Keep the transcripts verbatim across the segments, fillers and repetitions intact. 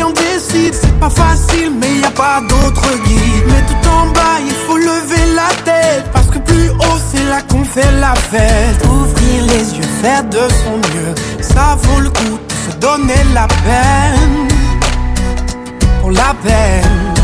et on décide. C'est pas facile mais y a pas d'autre guide. Mais tout en bas il faut lever la tête, parce que plus haut c'est là qu'on fait la fête. Ouvrir les yeux, faire de son mieux, ça vaut le coup de se donner la peine. Pour la peine.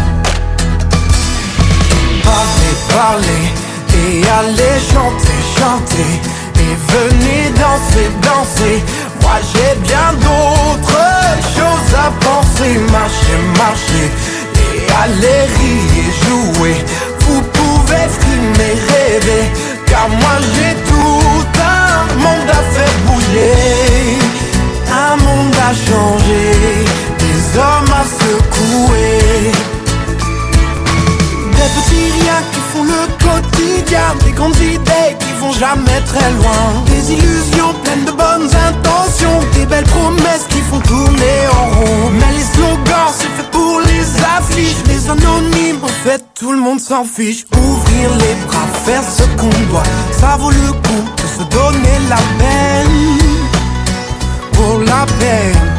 Parlez, parlez et allez chanter, chanter. Et venez danser, danser. Moi j'ai bien d'autres choses à penser. Marcher, marcher et aller rire et jouer. Vous pouvez frimer, rêver, car moi j'ai tout un monde à faire bouger. Un monde à changer, des hommes à secouer. Des petits riens qui font le quotidien, des grandes idées qui vont jamais très loin. Des illusions pleines de bonnes intentions, des belles promesses qui font tourner en rond. Mais les slogans c'est fait pour les affiches, les anonymes en fait tout le monde s'en fiche. Ouvrir les bras, faire ce qu'on doit, ça vaut le coup de se donner la peine. Pour la peine.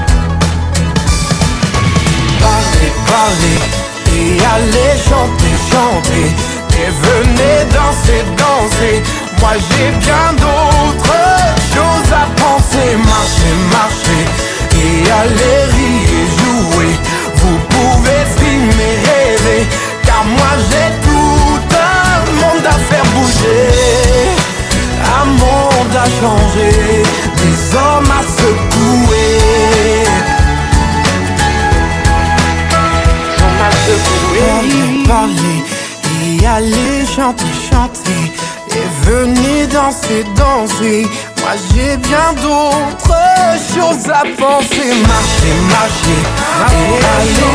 Parlez, parlez et allez chanter, chanter. Et venez danser, danser. Moi j'ai bien d'autres choses à penser. Marcher, marcher et aller rire et jouer. Vous pouvez filmer, rêver, car moi j'ai tout un monde à faire bouger. Un monde à changer, des hommes à secouer. Hommes à secouer. Parlez, parlez et allez chanter, chanter. Et venez danser, danser. Moi j'ai bien d'autres choses à penser. Marcher, marcher et aller